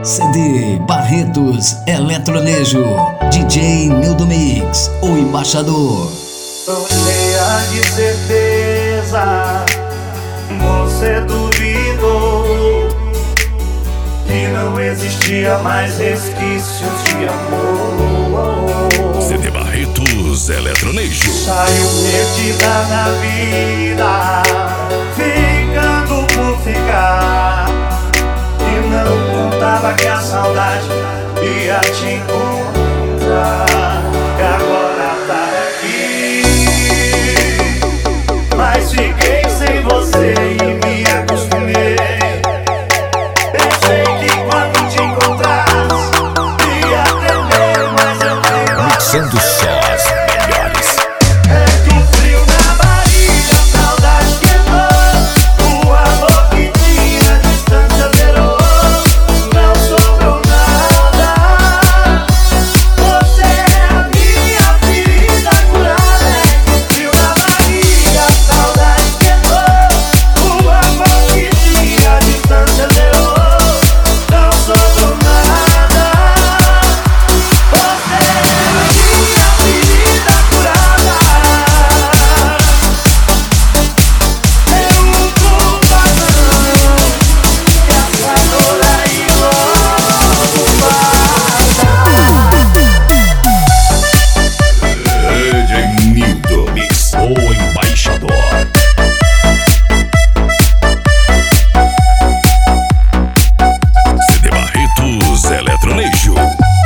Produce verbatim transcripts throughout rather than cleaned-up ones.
C D Barretos Eletronejo, D J Nildo Mix, o embaixador. Tô cheia de certeza, você duvidou que não existia mais resquícios de amor. C D Barretos Eletronejo. Saiu perdida na vida, ficando por ficar, e não contava que a saudade ia te encontrar. E agora tá aqui, mas fiquei sem você e me acostumei. Pensei que quando te encontrasse ia aprender, mas eu tenho Mixando só as melhores. é que o frio na barriga, a saudade queimou, o amor que tinha, a distância zerou, não sobrou nada. Você é a minha ferida curada. É que o frio na barriga, a saudade queimou, o amor que tinha, a distância zerou, não sobrou nada. Você é a minha ferida curada. Eu não tô passando, que essa dor aí logo D J Nildo Mix, o embaixador. C D Barretos Eletronejo.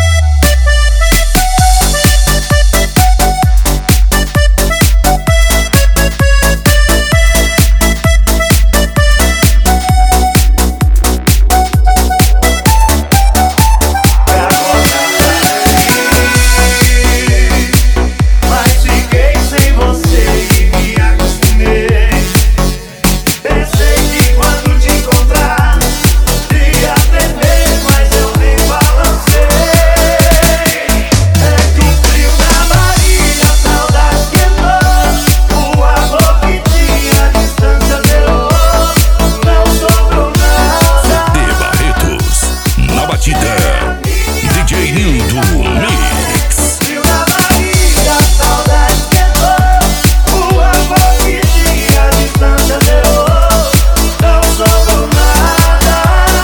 Mas fiquei sem você e me acostumei. Pensei que quando te encontrar ia aprender, mas eu nem balancei. É que o frio na barriga, a saudade queimou, o amor que tinha, a distância zerou, não sobrou nada. D Barretos na batida. D J Nildo Mix. Frio na barriga, a saudade queimou, o amor que tinha, a distância zerou, não sobrou nada.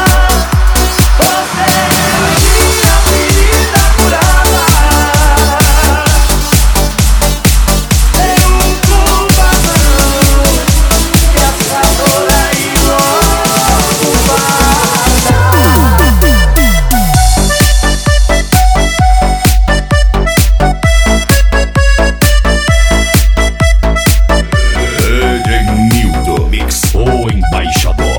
Você é a minha ferida curada. Eu não tô passando, que essa dor aí logo passa. D J Nildo Mix, o embaixador.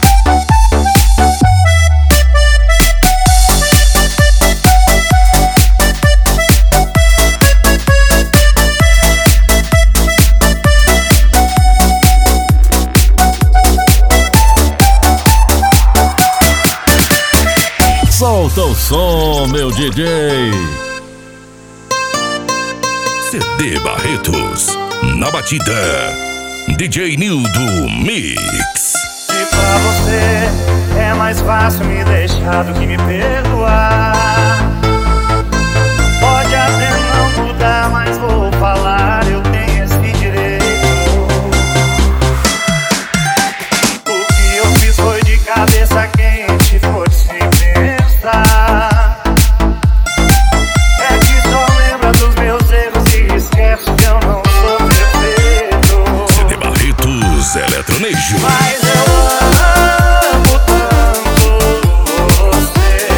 Solta o som, meu D J. C D Barretos na batida. D J Nildo Mix. Se pra você é mais fácil me deixar do que me perdoar, pode até não mudar, mas vou falar, eu tenho esse direito. O que eu fiz foi de cabeça quente, foi sem pensar. É que só lembra dos meus erros e esquece que eu não sou perfeito. C D Barretos Eletronejo. Mas eu amo tanto você,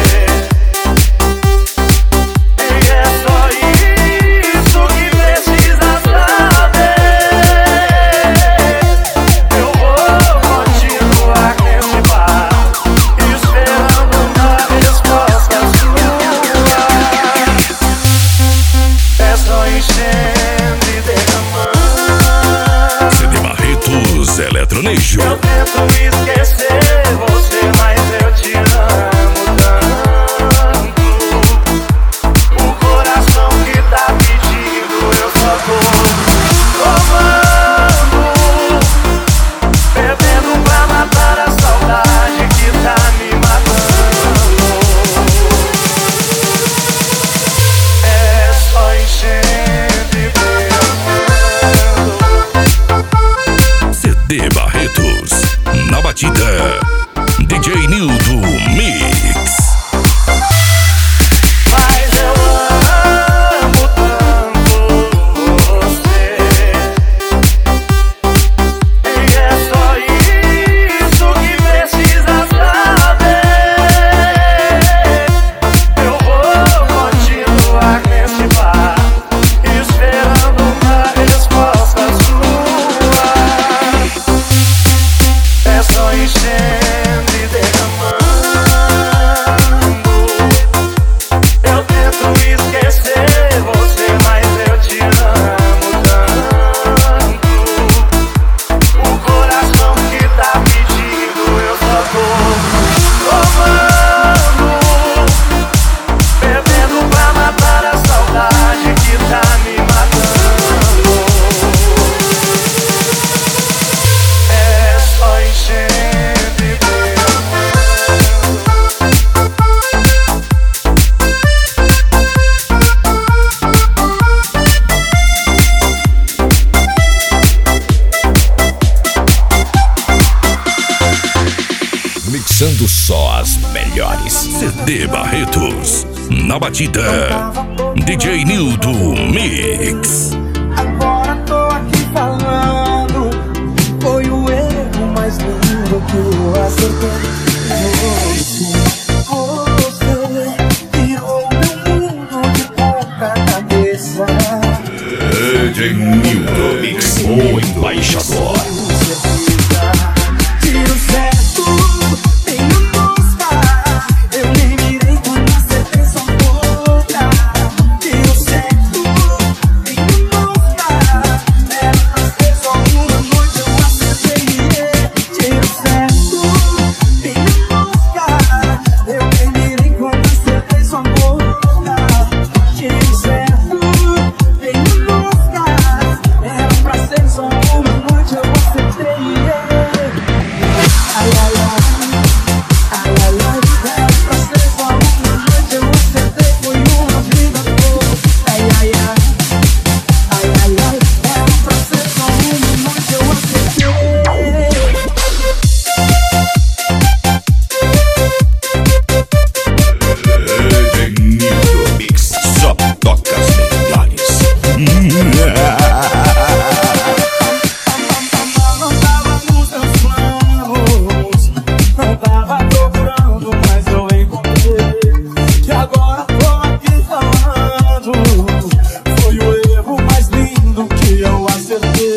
e é só isso que precisa saber. Eu vou continuar nesse bar, esperando uma resposta sua. É só enchendo e derramando. C D Barretos Eletronejo. Eu tento esquecer você, mas eu te amo tanto. O coração que tá pedindo, eu só tô tomando, bebendo pra matar a saudade que tá me matando. D Barretos. Na batida, D J Nildo Mix. Mas eu amo tanto você, e é só isso que precisa saber. Eu vou continuar nesse bar, esperando uma resposta sua. É só enchendo e derramando. Eu tento esquecer você, mas eu te amo tanto. O coração que tá pedindo, eu só tô tomando, bebendo pra matar a saudade que tá me matando. É só enchendo e derramando. Mixando só as melhores. C D Barretos. Na batida, D J Nildo Mix. Agora tô aqui falando, foi o erro mais lindo que eu acertei. Você, você tirou meu mundo de ponta cabeça. D J Nildo Mix, o embaixador. Tiro certo, tenho mosca. Eu nem mirei quando acertei sua boca. Tiro certo, tenho mosca. Era pra ser só uma noite, eu acertei. Tiro certo, tenho mosca. Eu nem mirei quando acertei sua boca. Tiro certo, tenho mosca. Era pra ser só uma noite, eu acertei. Ai, ai, ai, ai, ai, ai, era pra ser só uma noite, eu acertei, foi uma vida toda. Ai, ai, ai, ai, ai, ai, era pra ser só uma noite, eu acertei. D J Nildo Mix, só toca as melhores. Não tava nos meus planos, não tava procurando, mas eu encontrei. E agora tô aqui falando, foi o erro mais lindo que eu acertei.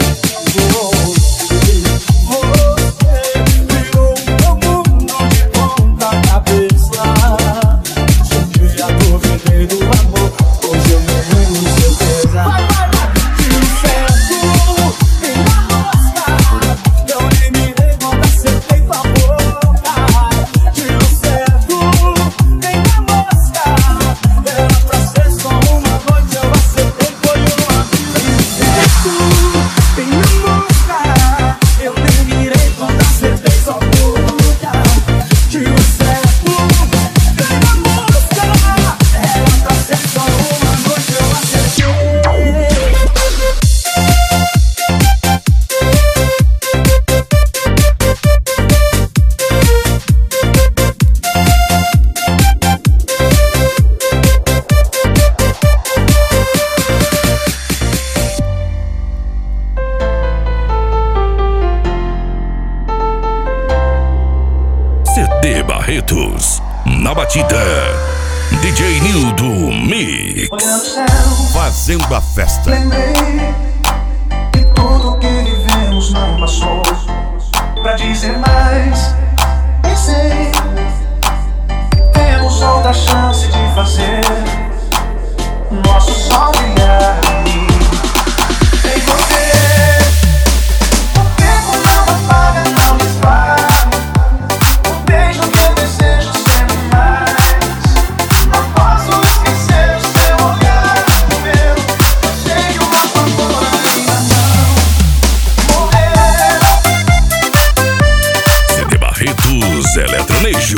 Você, você virou meu mundo de ponta cabeça. Joguei a dúvida do amor, hoje eu tenho certeza. Tiro certo, tem uma mosca. Eu nem mirei quando acertei tua boca. Tiro certo, tem uma mosca. Era pra ser só uma noite, eu acertei, foi uma vida. Tiro certo, tem uma mosca. Eu nem mirei quando acertei sua boca. Tiro certo, tem uma mosca. Era pra ser só uma noite, eu acertei. C D Barretos. Na batida, D J Nildo Mix. Olhando o céu, Fazendo a festa. lembrei que tudo que vivemos não passou. Pra dizer mais, pensei, temos outra chance de fazer nosso sol brilhar. Em você, o tempo não apaga, não dispara. O beijo que eu desejo sempre mais. Não posso esquecer o seu olhar, o meu. Sei o nosso amor ainda não morreu. C D Barretos Eletronejo.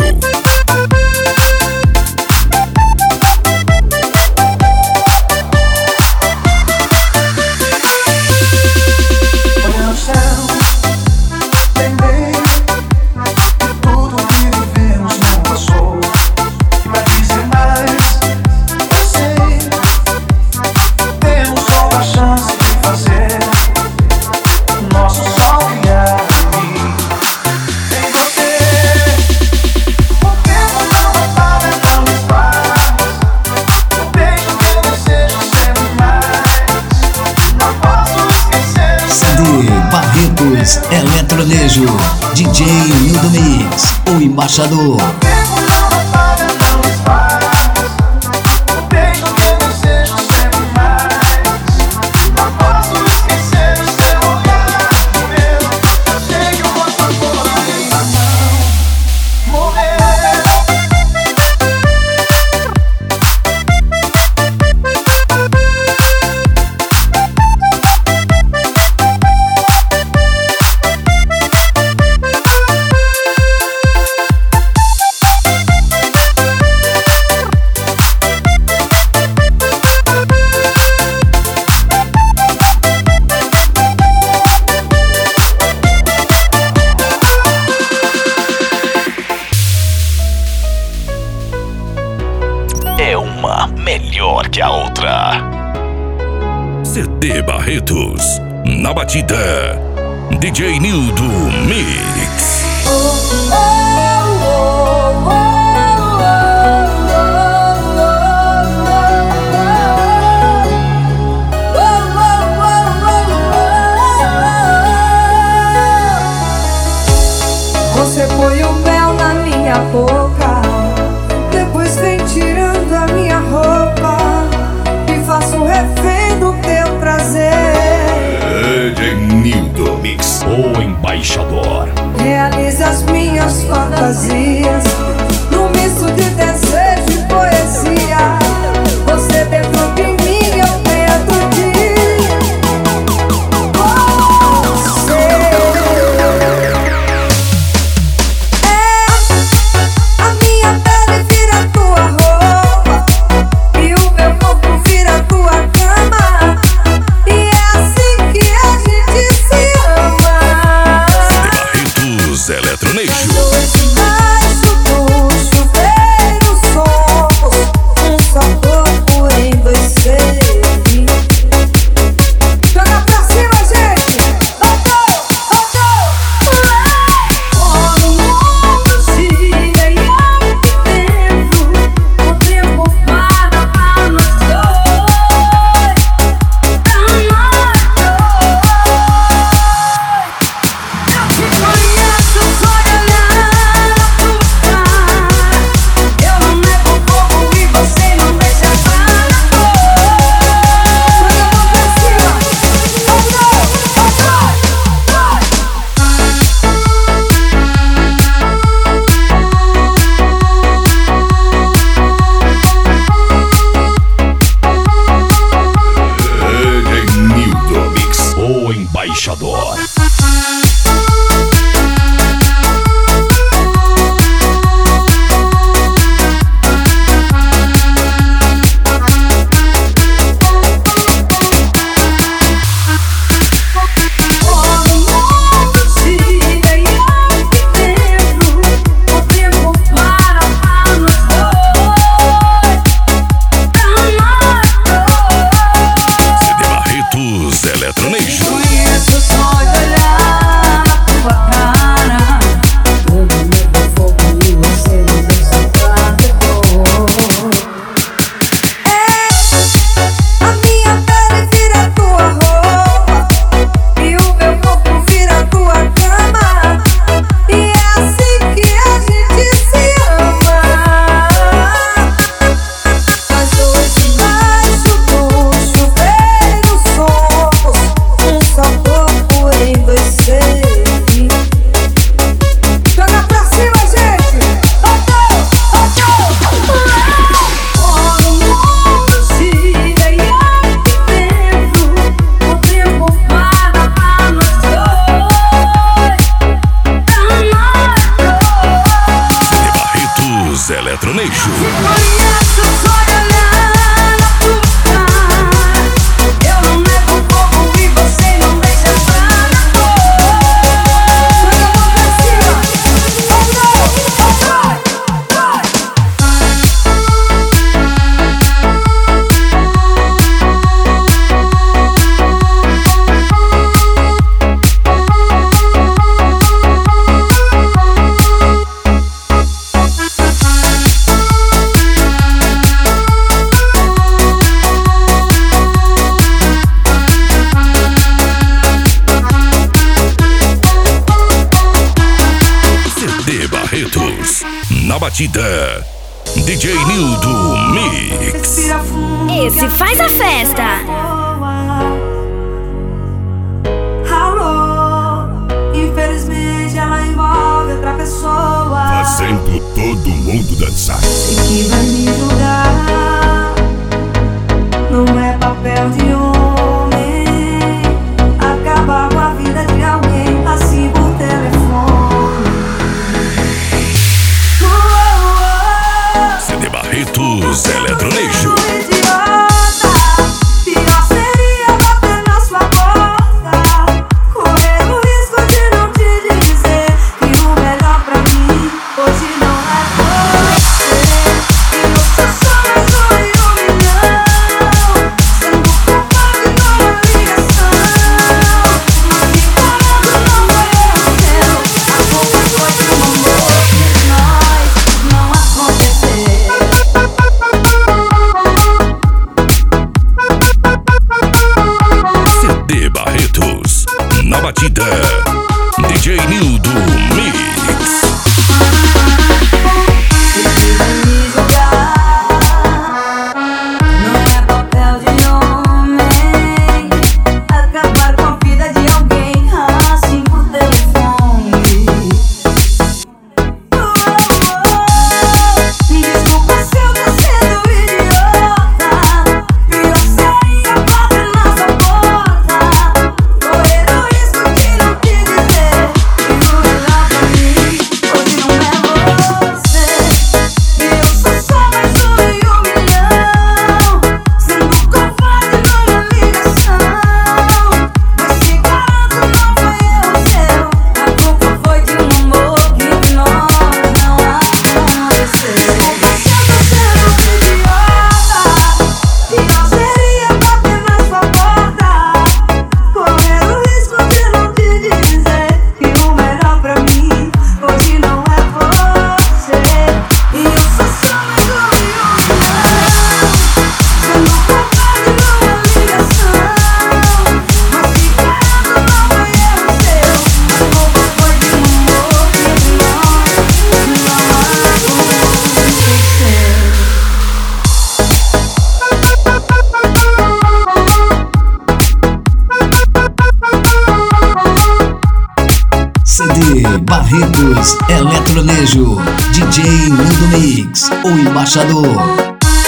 Olhando o céu, Eletronejo, D J Nildo Mix, o embaixador. É uma melhor que a outra. C D Barretos, na batida. D J Nildo Mix. Você põe o mel na minha boca, depois vem tirando a minha roupa e faço refém do teu prazer. D J Nildo Mix, o embaixador. Realiza as minhas fantasias num misto de desejo e poesia. Você dentro de mim, eu dentro de você. É, a minha pele vira tua roupa e o meu corpo vira tua cama, e é assim que a gente se ama. Barretos Eletronejo. Debaixo do chuveiro somos um só corpo em dois seres. Joga pra cima, gente! Rodou, rodou! Todo mundo gira e aqui dentro o tempo para pra nós dois, pra nós dois. Eu te conheço só de olhar a tua cara. Eu não nego fogo e você não deixa pra depois. Joga a mão pra cima! Rodou, rodou! D J Nildo Mix, o embaixador. Todo mundo gira e aqui dentro o tempo para pra nós dois, pra nós dois. C D Barretos Eletronejo. Conheço só de olhar a tua cara. Eu não nego fogo e você não deixa pra depois. É, a minha pele vira tua roupa e o meu corpo vira tua cama, e é assim que a gente se ama. Nós dois debaixo do chuveiro somos um só corpo em dois seres. Joga pra cima, gente! Rodou, rodou! Todo mundo gira e aqui dentro o tempo para pra nós dois, pra nós dois. C D Barretos Eletronejo. Conheço só de olhar a tua cara. Eu não nego fogo e você não deixa pra depois. Joga a mão pra cima! Rodou, rodou! Na batida, D J Nildo Mix. Esse faz a festa. Alô, infelizmente ela envolve outra pessoa. Fazendo todo mundo dançar. Sei que vai me julgar. Não é papel de homem acabar com a vida de alguém assim por telefone. Oh, oh, oh. C D Barretos Eletronejo. Na batida, D J Nildo Mix. Não é papel de homem acabar com a vida de alguém assim por telefone. Oh, oh, oh. Desculpa se eu tô sendo idiota. Virou séria, bate na sua porta. Correram risco de não te dizer que o melhor pra mim hoje não é você. E eu sou só mais um em um milhão, sendo covarde numa ligação. Mas te garanto, não foi erro seu. A culpa foi de um amor que entre nós não aconteceu. Desculpa se eu tô sendo idiota. Pior seria bater na sua porta. Correr o risco de não te dizer que o melhor pra mim hoje não é você. E eu sou só mais um em um milhão, sendo covarde numa ligação. Mas te garanto, não foi erro seu. A culpa foi de um amor que entre nós não aconteceu. C D Barretos Eletronejo, D J Nildo Mix, o embaixador.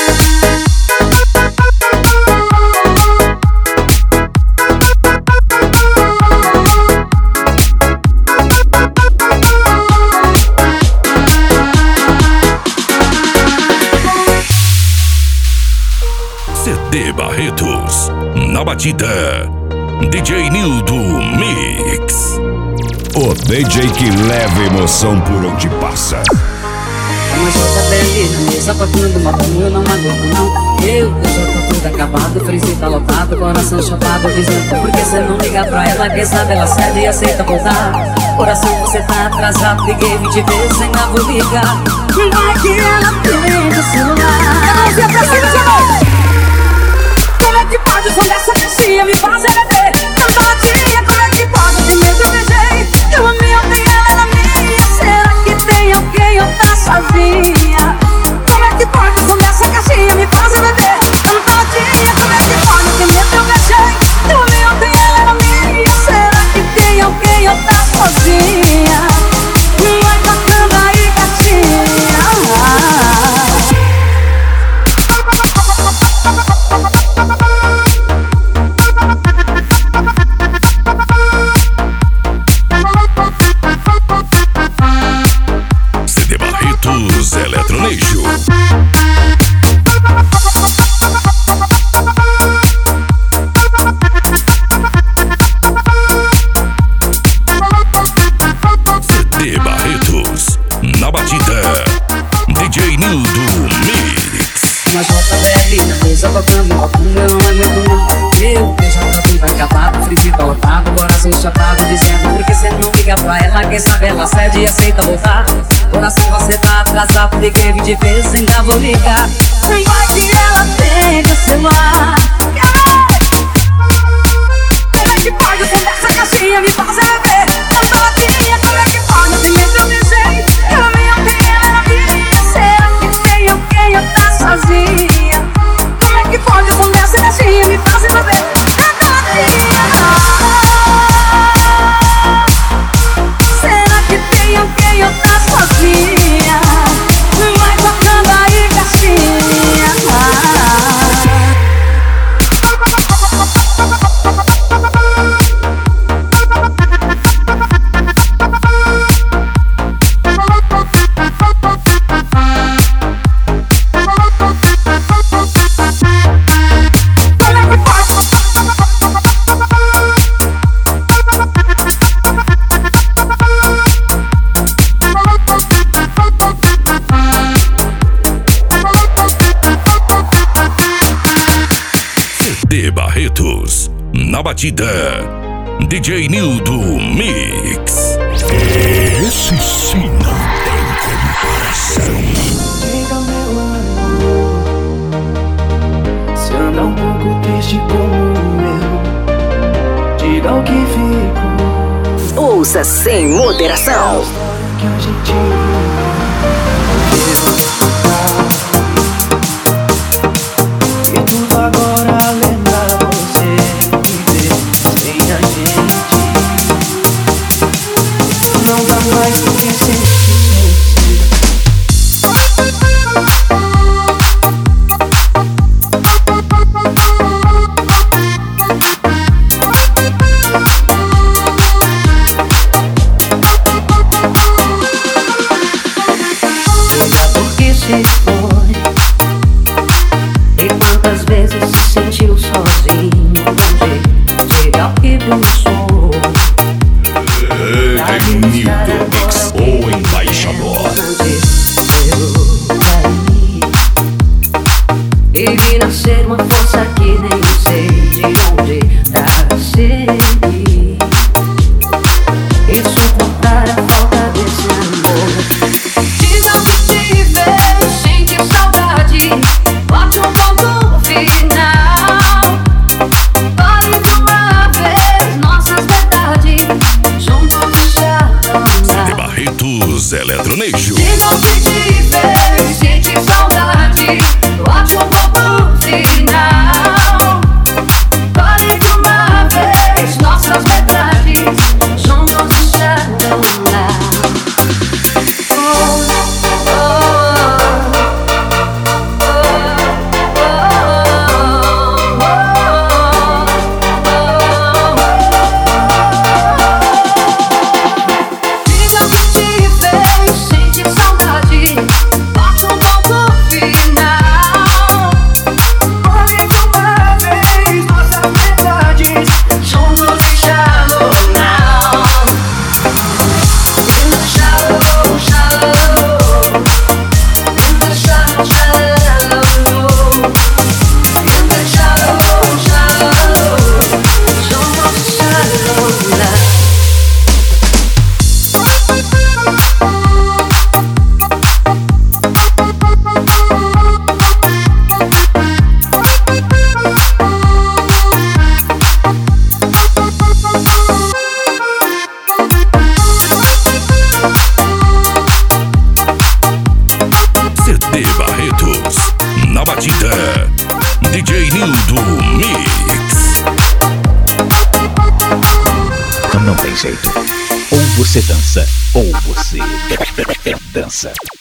C D Barretos. Na batida, D J Nildo Mix. O D J que leva emoção por onde passa. Uma jota pele na mesa, papando uma pão, eu não aguento não. Eu, eu já tô tudo acabado, freezer tá lotado, coração chapado, dizendo por que cê não liga pra ela, quem sabe ela cede e aceita voltar. Coração, você tá atrasado, liguei vinte vezes, ainda vou ligar. Vai que ela pega o celular. Eu não pra cima de novo. Como é que pode quando essa caixinha me fazer beber? Tanta latinha, como é que pode? De medo eu beijei, eu amei, amei, ela era minha. Será que tem alguém, eu tá sozinha? Como é que pode quando essa caixinha me fazer beber? Tanta latinha, como é que pode? De medo eu beijei, eu amei, amei, ela era minha. Será que tem alguém, eu tá sozinha? Vai tocando aí, gatinha. C D Barretos Eletronejo. C D Barretos. Na batida, D J Nildo Mix. Uma jota velha na mesa, tocando uma bunda, eu não aguento não. Eu, eu já tô tudo acabado, freezer tá lotado, coração chapado, dizendo por que cê não liga pra ela, quem sabe ela cede e aceita voltar. Coração, você tá atrasado, liguei vinte vezes, ainda vou ligar. Vai que ela pega o celular. Como é que pode quando essa caixinha me fazer ver? Tanta latinha, como é que pode? De medo eu beijei, eu amei, amei, ela era minha. na batida. D J Nildo Mix. Esse sim não tem comparação. Diga, meu amor, se anda um pouco triste como eu, diga o que fico. Ouça sem moderação. Que a gente e tudo agora lembra você viver sem a gente. Não dá mais do que sentir. Eletronejo. Diga o que te fez sentir saudade. Bote um ponto final. Fale de uma vez nossas metades juntos estarão lá. Oh, oh, D J Nildo Mix. Não tem jeito. Ou você dança, ou você dança.